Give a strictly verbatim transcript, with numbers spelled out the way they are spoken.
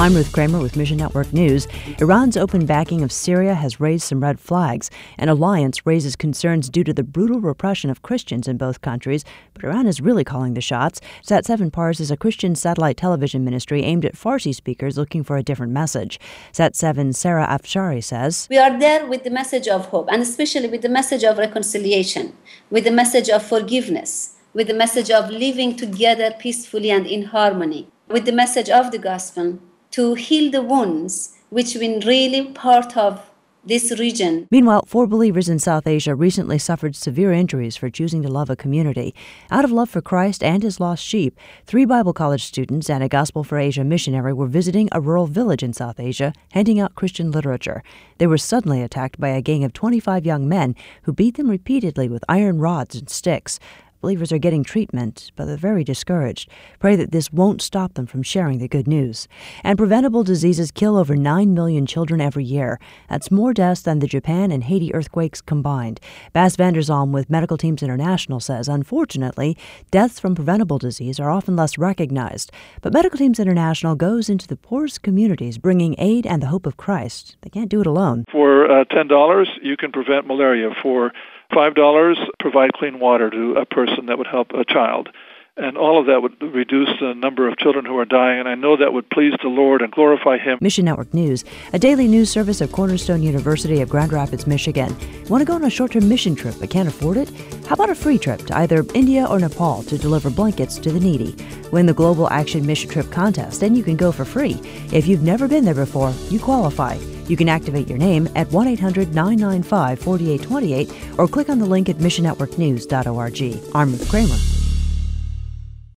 I'm Ruth Kramer with Mission Network News. Iran's open backing of Syria has raised some red flags. An alliance raises concerns due to the brutal repression of Christians in both countries, but Iran is really calling the shots. Sat seven Pars is a Christian satellite television ministry aimed at Farsi speakers looking for a different message. Sat seven's Sarah Afshari says, "We are there with the message of hope, and especially with the message of reconciliation, with the message of forgiveness, with the message of living together peacefully and in harmony, with the message of the gospel, to heal the wounds which been really part of this region." Meanwhile, four believers in South Asia recently suffered severe injuries for choosing to love a community. Out of love for Christ and his lost sheep, three Bible college students and a Gospel for Asia missionary were visiting a rural village in South Asia, handing out Christian literature. They were suddenly attacked by a gang of twenty-five young men who beat them repeatedly with iron rods and sticks. Believers are getting treatment, but they're very discouraged. Pray that this won't stop them from sharing the good news. And preventable diseases kill over nine million children every year. That's more deaths than the Japan and Haiti earthquakes combined. Bas van der Zalm with Medical Teams International says, unfortunately, deaths from preventable disease are often less recognized. But Medical Teams International goes into the poorest communities, bringing aid and the hope of Christ. They can't do it alone. For uh, ten dollars, you can prevent malaria. For five dollars, provide clean water to a person that would help a child. And all of that would reduce the number of children who are dying, and I know that would please the Lord and glorify Him. Mission Network News, a daily news service of Cornerstone University of Grand Rapids, Michigan. Want to go on a short-term mission trip but can't afford it? How about a free trip to either India or Nepal to deliver blankets to the needy? Win the Global Action Mission Trip contest, and you can go for free. If you've never been there before, you qualify. You can activate your name at one eight hundred nine nine five four eight two eight or click on the link at mission network news dot org. I'm Ruth Kramer.